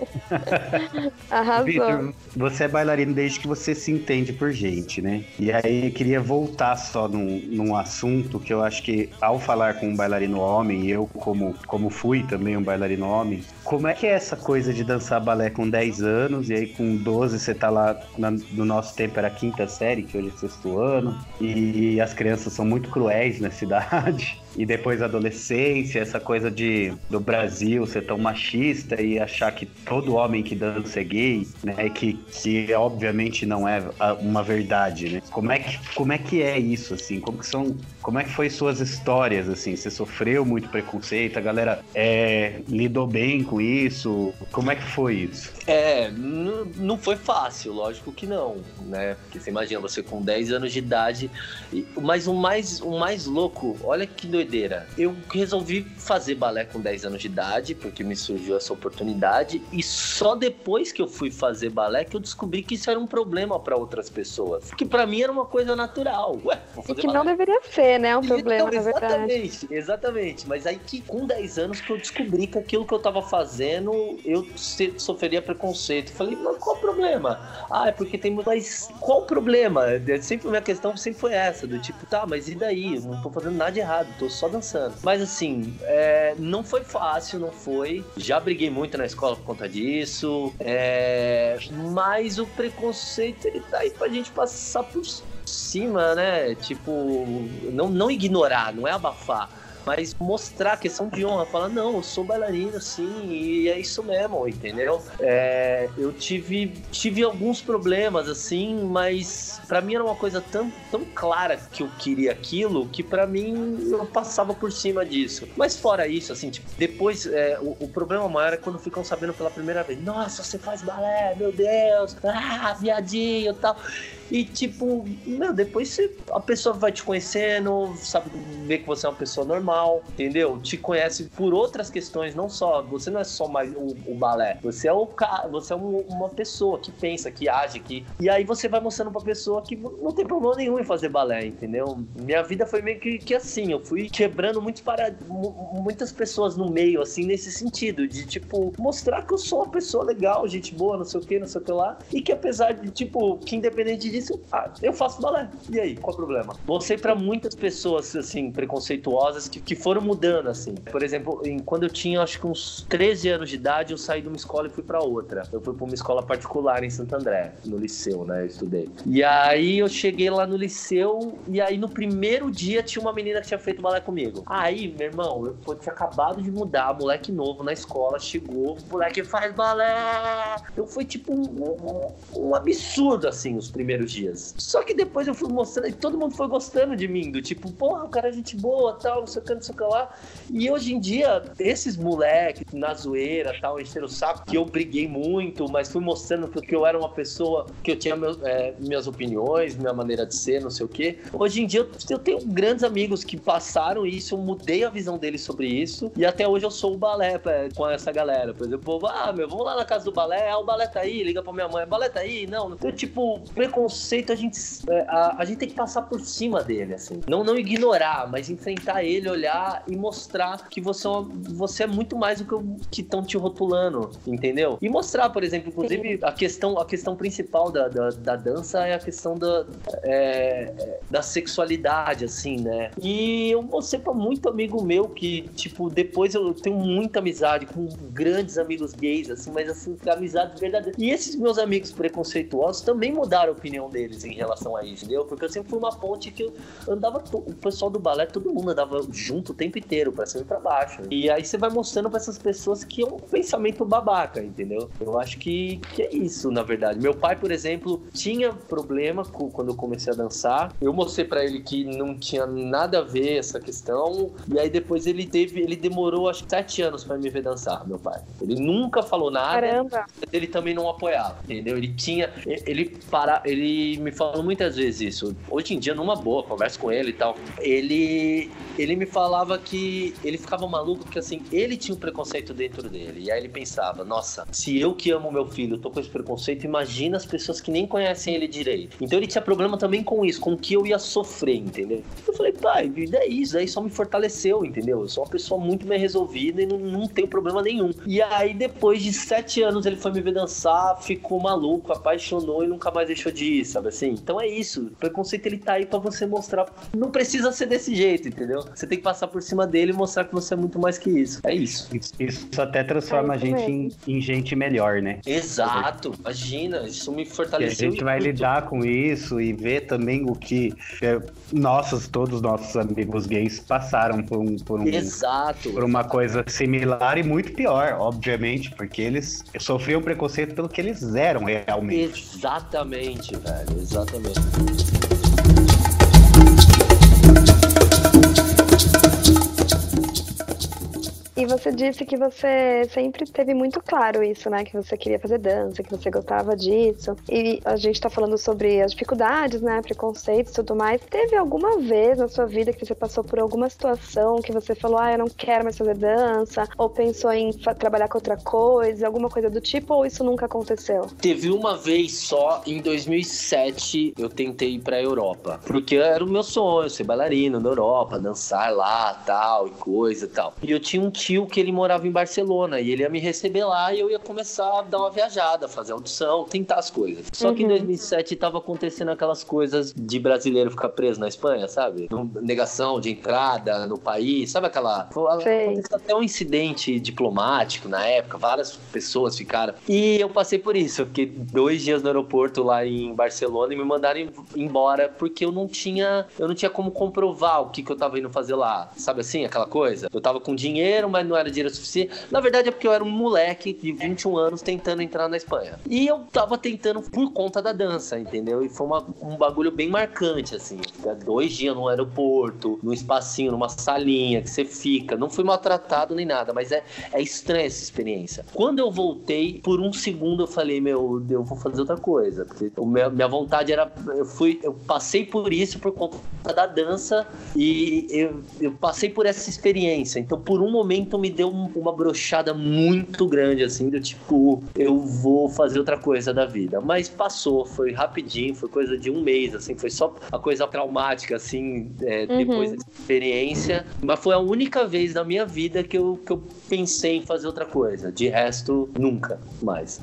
Arrasou. Vitor, você é bailarino desde que você se entende por gente, né? E aí eu queria voltar só num, num assunto que eu acho que, ao falar com um bailarino homem, e eu como, como fui também um bailarino homem, como é que é essa coisa de dançar balé com dez anos, e aí com doze você tá lá, na, no nosso tempo era quinta série, que hoje é sexto ano, e as crianças são muito cruéis nessa idade. E depois a adolescência, essa coisa de, do Brasil ser tão machista e achar que todo homem que dança é gay, né? Que, que obviamente não é uma verdade, né? Como é que, como é, que é isso, assim? Como, que são, como é que foi suas histórias, assim? Você sofreu muito preconceito? A galera é, lidou bem com isso? Como é que foi isso? É, não, não foi fácil, lógico que não, né? Porque você imagina, você com dez anos de idade... Mas o mais, o mais louco, olha que doideira. Eu resolvi fazer balé com dez anos de idade, porque me surgiu essa oportunidade, e só depois que eu fui fazer balé que eu descobri que isso era um problema para outras pessoas. Porque para mim era uma coisa natural. Ué, vou fazer e que balé. Não deveria ser, né? Um então, problema, na verdade. Exatamente, exatamente. Mas aí que com dez anos que eu descobri que aquilo que eu tava fazendo, eu sofreria preconceito. Falei, mas qual o problema? Ah, é porque tem... Mas qual o problema? Sempre, minha questão sempre foi essa, do tipo, tá, mas e daí? Eu não tô fazendo nada de errado, tô só dançando. Mas assim, é, não foi fácil, não foi. Já briguei muito na escola por conta disso. É, mas o preconceito, ele tá aí pra gente passar por cima, né? Tipo, não, não ignorar, não é abafar. Mas mostrar a questão de honra, falar, não, eu sou bailarino, sim, e é isso mesmo, entendeu? É, eu tive, tive alguns problemas, assim, mas pra mim era uma coisa tão, tão clara que eu queria aquilo, que pra mim eu passava por cima disso. Mas fora isso, assim, tipo, depois, é, o, o problema maior é quando ficam sabendo pela primeira vez, nossa, você faz balé, meu Deus, ah, viadinho e tal... E tipo, meu, depois você, a pessoa vai te conhecendo, sabe, ver que você é uma pessoa normal, entendeu? Te conhece por outras questões, não só, você não é só mais o, o balé, você é o cara, você é um, uma pessoa que pensa, que age, que... E aí você vai mostrando pra pessoa que não tem problema nenhum em fazer balé, entendeu? Minha vida foi meio que, que assim, eu fui quebrando muitos para... muitas pessoas no meio, assim, nesse sentido, de tipo, mostrar que eu sou uma pessoa legal, gente boa, não sei o que, não sei o que lá, e que apesar de, tipo, que independente de isso, ah, eu faço balé. E aí, qual o problema? Mostrei pra muitas pessoas, assim, preconceituosas que, que foram mudando, assim. Por exemplo, em, quando eu tinha, acho que uns treze anos de idade, eu saí de uma escola e fui pra outra. Eu fui pra uma escola particular em Santo André, no liceu, né? Eu estudei. E aí, eu cheguei lá no liceu e aí, no primeiro dia, tinha uma menina que tinha feito balé comigo. Aí, meu irmão, eu, eu tinha acabado de mudar, moleque novo na escola, chegou, o moleque faz balé. Eu fui, tipo, um, um, um absurdo, assim, os primeiros dias. Só que depois eu fui mostrando e todo mundo foi gostando de mim, do tipo, porra, o cara é gente boa, tal, não sei o que, não sei o que lá. E hoje em dia, esses moleques na zoeira, tal, encheram o saco, que eu briguei muito, mas fui mostrando que eu era uma pessoa, que eu tinha meus, é, minhas opiniões, minha maneira de ser, não sei o que. Hoje em dia, eu, eu tenho grandes amigos que passaram isso, eu mudei a visão deles sobre isso, e até hoje eu sou o balé pra, com essa galera. Por exemplo, o povo, ah, meu, vamos lá na casa do balé, ah, o balé tá aí, liga pra minha mãe, o balé tá aí? Não, então, tipo, preconceito preconceito, a gente, a, a gente tem que passar por cima dele, assim. Não, não ignorar, mas enfrentar ele, olhar e mostrar que você é, uma, você é muito mais do que estão te rotulando, entendeu? E mostrar, por exemplo, inclusive, a questão, a questão principal da, da, da dança é a questão da, é, da sexualidade, assim, né? E eu mostrei pra muito amigo meu que, tipo, depois eu tenho muita amizade com grandes amigos gays, assim, mas assim, amizade verdadeira. E esses meus amigos preconceituosos também mudaram a opinião deles em relação a isso, entendeu? Porque eu sempre fui uma ponte que eu andava, to... o pessoal do balé, todo mundo andava junto o tempo inteiro, pra cima e pra baixo. E aí você vai mostrando pra essas pessoas que é um pensamento babaca, entendeu? Eu acho que, que é isso, na verdade. Meu pai, por exemplo, tinha problema com, quando eu comecei a dançar. Eu mostrei pra ele que não tinha nada a ver essa questão. E aí depois ele teve, ele demorou acho que sete anos pra me ver dançar, meu pai. Ele nunca falou nada. Caramba. Ele também não apoiava, entendeu? Ele tinha, ele para, ele me falou muitas vezes isso. Hoje em dia, numa boa, converso com ele e tal. Ele, ele me falava que ele ficava maluco porque assim, ele tinha um preconceito dentro dele. E aí ele pensava, nossa, se eu que amo meu filho tô com esse preconceito, imagina as pessoas que nem conhecem ele direito. Então ele tinha problema também com isso, com o que eu ia sofrer, entendeu? Eu falei, pai, vida é isso, daí só me fortaleceu, entendeu? Eu sou uma pessoa muito bem resolvida e não, não tenho problema nenhum. E aí depois de sete anos ele foi me ver dançar, ficou maluco, apaixonou e nunca mais deixou de ir, sabe assim? Então é isso, o preconceito ele tá aí pra você mostrar, não precisa ser desse jeito, entendeu? Você tem que passar por cima dele e mostrar que você é muito mais que isso, é isso. Isso, isso até transforma é a gente em, em gente melhor, né? Exato, imagina, isso me fortaleceu. E a gente vai muito. lidar com isso e ver também o que é, nossos, todos os nossos amigos gays passaram por, um, por, um, Exato. por uma coisa similar e muito pior, obviamente, porque eles sofriam preconceito pelo que eles eram realmente. Exatamente, velho, exatamente. E você disse que você sempre teve muito claro isso, né? Que você queria fazer dança, que você gostava disso. E a gente tá falando sobre as dificuldades, né? Preconceitos e tudo mais. Teve alguma vez na sua vida que você passou por alguma situação que você falou, ah, eu não quero mais fazer dança? Ou pensou em trabalhar com outra coisa, alguma coisa do tipo? Ou isso nunca aconteceu? Teve uma vez só, em dois mil e sete, eu tentei ir pra Europa. Porque era o meu sonho, ser bailarino na Europa, dançar lá, tal, e coisa e tal. E eu tinha um tio que ele morava em Barcelona e ele ia me receber lá e eu ia começar a dar uma viajada, fazer audição, tentar as coisas. Só uhum. que em dois mil e sete tava acontecendo aquelas coisas de brasileiro ficar preso na Espanha, sabe? Negação de entrada no país, sabe aquela... Aconteceu até um incidente diplomático na época, várias pessoas ficaram. E eu passei por isso, eu fiquei dois dias no aeroporto lá em Barcelona e me mandaram embora porque eu não tinha, eu não tinha como comprovar o que, que eu tava indo fazer lá, sabe assim, aquela coisa? Eu tava com dinheiro, mas não era dinheiro suficiente. Na verdade é porque eu era um moleque de vinte e um anos tentando entrar na Espanha. E eu tava tentando por conta da dança, entendeu? E foi uma, um bagulho bem marcante, assim. Ficar dois dias no aeroporto, num espacinho, numa salinha que você fica. Não fui maltratado nem nada, mas é, é estranha essa experiência. Quando eu voltei, por um segundo eu falei, meu, eu vou fazer outra coisa. Porque minha, minha vontade era... Eu, fui, eu passei por isso por conta da dança e eu, eu passei por essa experiência. Então, por um momento, me deu uma brochada muito grande, assim, do tipo, eu vou fazer outra coisa da vida. Mas passou, foi rapidinho, foi coisa de um mês, assim, foi só a coisa traumática, assim, é, uhum. depois dessa experiência. Mas foi a única vez na minha vida que eu, que eu pensei em fazer outra coisa. De resto, nunca mais.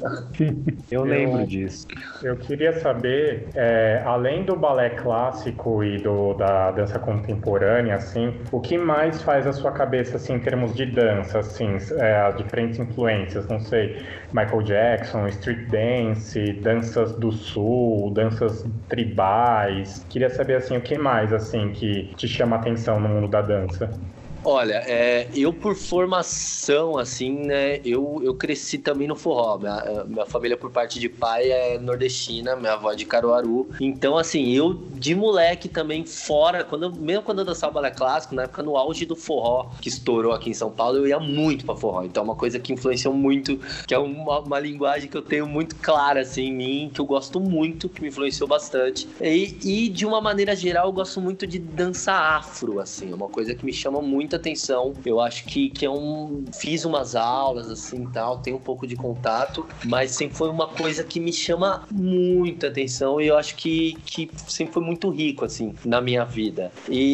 Eu lembro eu, disso. Eu queria saber, é, além do balé clássico e do, da dança contemporânea, assim, o que mais faz a sua cabeça, assim, em termos de dança, assim, é, as diferentes influências, não sei, Michael Jackson, street dance, danças do sul, danças tribais. Queria saber, assim, o que mais, assim, que te chama a atenção no mundo da dança? Olha, é, eu por formação, assim, né, eu, eu cresci também no forró. Minha, minha família por parte de pai é nordestina, minha avó é de Caruaru. Então, assim, eu de moleque também fora, quando eu, mesmo quando eu dançava balé clássico, na época no auge do forró, que estourou aqui em São Paulo, eu ia muito pra forró. Então é uma coisa que influenciou muito, que é uma, uma linguagem que eu tenho muito clara, assim, em mim, que eu gosto muito, que me influenciou bastante. E, e de uma maneira geral, eu gosto muito de dança afro, assim, é uma coisa que me chama muito muita atenção. Eu acho que, que é um... Fiz umas aulas, assim, tal, tenho um pouco de contato, mas sempre foi uma coisa que me chama muita atenção e eu acho que, que sempre foi muito rico, assim, na minha vida.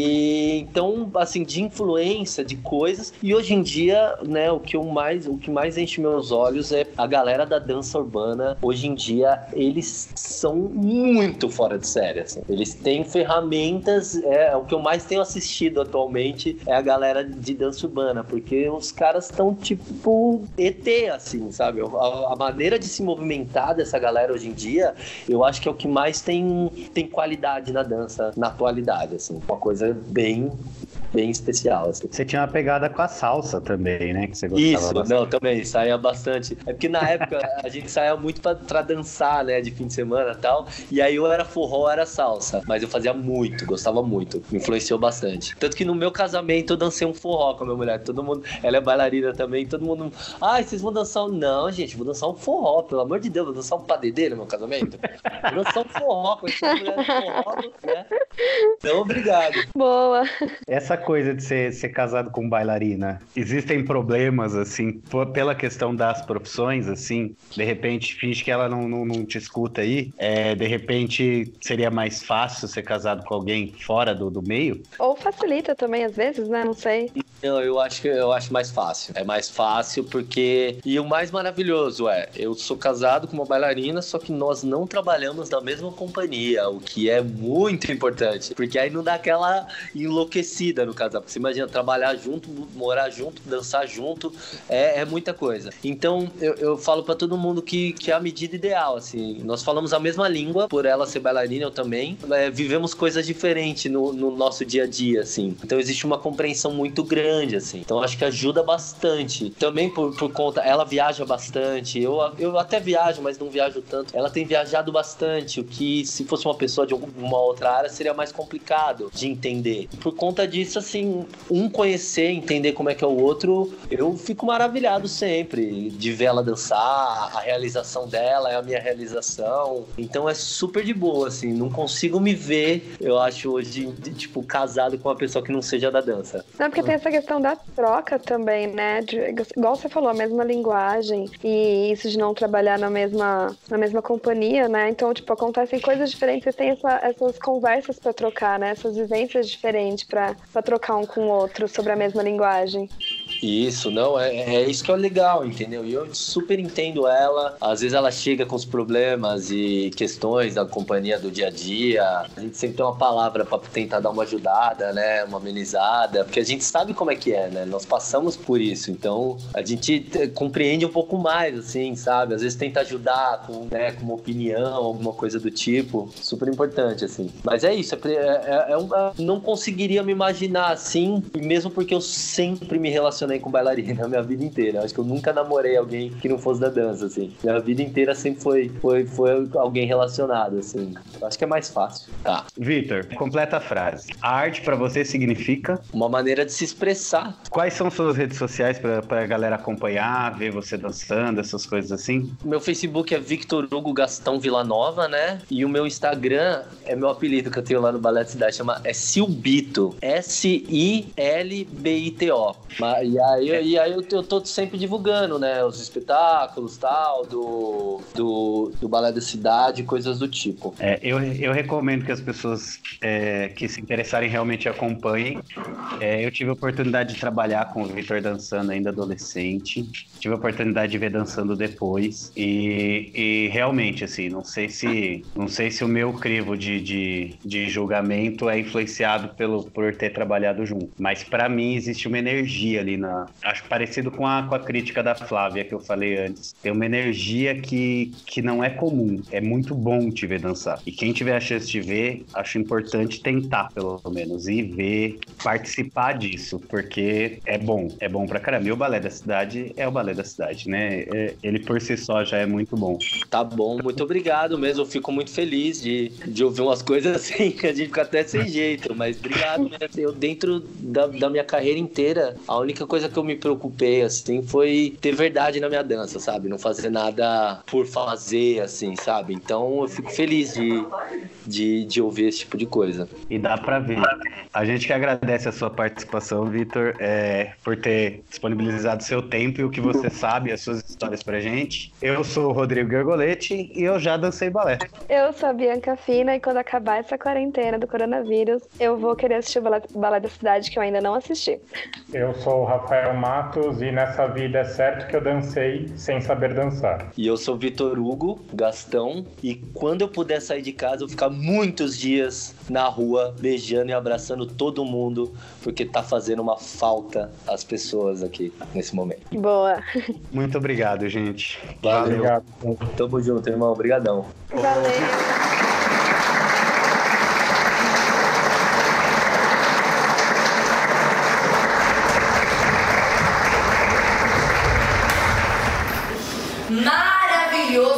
E, então, assim, de influência, de coisas, e hoje em dia, né, o que, eu mais, o que mais enche meus olhos é a galera da dança urbana. Hoje em dia, eles são muito fora de série, assim. Eles têm ferramentas, é o que eu mais tenho assistido atualmente é a galera de dança urbana, porque os caras estão tipo E T, assim, sabe? A, a maneira de se movimentar dessa galera hoje em dia, eu acho que é o que mais tem, tem qualidade na dança na atualidade, assim. Uma coisa bem... bem especial, assim. Você tinha uma pegada com a salsa também, né? Que você gostava Isso, bastante. Não, também, saía bastante. É porque na época a gente saía muito pra, pra dançar, né? De fim de semana e tal. E aí eu era forró, eu era salsa. Mas eu fazia muito, gostava muito. Me influenciou bastante. Tanto que no meu casamento eu dancei um forró com a minha mulher. Todo mundo, ela é bailarina também, todo mundo... Ai, vocês vão dançar um... Não, gente, vou dançar um forró, pelo amor de Deus. Vou dançar um padedê no meu casamento. Vou dançar um forró com essa mulher do forró, né? Então, obrigado. Boa. Essa coisa de ser, ser casado com bailarina, existem problemas, assim, por- pela questão das profissões, assim, de repente, finge que ela não, não, não te escuta aí, é, de repente seria mais fácil ser casado com alguém fora do, do meio? Ou facilita também, às vezes, né? Não sei. Não, eu acho que eu acho mais fácil. É mais fácil porque... E o mais maravilhoso é, eu sou casado com uma bailarina, só que nós não trabalhamos na mesma companhia, o que é muito importante. Porque aí não dá aquela enlouquecida no casal. Porque você imagina, trabalhar junto, morar junto, dançar junto, é, é muita coisa. Então, eu, eu falo pra todo mundo que, que é a medida ideal, assim. Nós falamos a mesma língua, por ela ser bailarina, eu também. É, vivemos coisas diferentes no, no nosso dia a dia, assim. Então, existe uma compreensão muito grande. Assim. Então acho que ajuda bastante. Também por, por conta, ela viaja bastante. Eu, eu até viajo, mas não viajo tanto. Ela tem viajado bastante, o que se fosse uma pessoa de alguma outra área seria mais complicado de entender. Por conta disso, assim, um conhecer, entender como é que é o outro, eu fico maravilhado sempre de ver ela dançar, a realização dela é a minha realização. Então é super de boa, assim. Não consigo me ver, eu acho, hoje, de, tipo, casado com uma pessoa que não seja da dança. Não, porque tem essa questão da troca também, né? De, igual você falou, a mesma linguagem e isso de não trabalhar na mesma, na mesma companhia, né? Então, tipo, acontecem coisas diferentes, você tem essa, essas conversas pra trocar, né? Essas vivências diferentes pra, pra trocar um com o outro sobre a mesma linguagem. Isso, não, é, é isso que é legal, entendeu? E eu super entendo ela. Às vezes ela chega com os problemas e questões da companhia do dia a dia. A gente sempre tem uma palavra pra tentar dar uma ajudada, né? Uma amenizada, porque a gente sabe como é que é, né? Nós passamos por isso, então a gente t- compreende um pouco mais, assim, sabe? Às vezes tenta ajudar com, né, com uma opinião, alguma coisa do tipo. Super importante, assim. Mas é isso, é, é, é um, é, não conseguiria me imaginar assim, mesmo porque eu sempre me relacionei com bailarina a minha vida inteira. Acho que eu nunca namorei alguém que não fosse da dança, assim. Minha vida inteira sempre foi, foi, foi alguém relacionado, assim. Eu acho que é mais fácil. Tá. Vitor, completa a frase. A arte pra você significa? Uma maneira de se expressar. Quais são suas redes sociais pra, pra galera acompanhar, ver você dançando, essas coisas assim? Meu Facebook é Victor Hugo Gastão Villanova, né? E o meu Instagram é meu apelido que eu tenho lá no Balé da Cidade, chama é Silbito. S I L B I T O. E aí, e aí eu, eu tô sempre divulgando, né? Os espetáculos, tal, do, do, do Balé da Cidade, coisas do tipo. É, eu, eu recomendo que as pessoas é, que se interessarem realmente acompanhem. É, eu tive a oportunidade de trabalhar com o Vitor dançando ainda adolescente. Tive a oportunidade de ver dançando depois. E, e realmente, assim, não sei se, não sei se o meu crivo de, de, de julgamento é influenciado pelo, por ter trabalhado junto. Mas pra mim existe uma energia ali na... Acho parecido com a, com a crítica da Flávia que eu falei antes. Tem uma energia que, que não é comum. É muito bom te ver dançar. E quem tiver a chance de ver, acho importante tentar, pelo menos, e ver, participar disso, porque é bom. É bom pra caramba. E o Balé da Cidade é o Balé da Cidade, né? É, ele por si só já é muito bom. Tá bom, muito obrigado mesmo. Eu fico muito feliz de, de ouvir umas coisas assim, que a gente fica até sem jeito. Mas obrigado mesmo. Eu, dentro da, da minha carreira inteira, a única única coisa que eu me preocupei, assim, foi ter verdade na minha dança, sabe? Não fazer nada por fazer, assim, sabe? Então eu fico feliz de, de, de ouvir esse tipo de coisa. E dá pra ver. A gente que agradece a sua participação, Vitor, é, por ter disponibilizado seu tempo e o que você sabe, as suas histórias pra gente. Eu sou o Rodrigo Gergoletti e eu já dancei balé. Eu sou a Bianca Fina e quando acabar essa quarentena do coronavírus, eu vou querer assistir o Balé, Balé da Cidade, que eu ainda não assisti. Eu sou o Rafael Matos e nessa vida é certo que eu dancei sem saber dançar. E eu sou Vitor Hugo Gastão e quando eu puder sair de casa, eu vou ficar muitos dias na rua beijando e abraçando todo mundo, porque tá fazendo uma falta às pessoas aqui nesse momento. Boa. Muito obrigado, gente. Valeu. Obrigado. Tamo junto, irmão. Obrigadão. Valeu. Maravilhoso!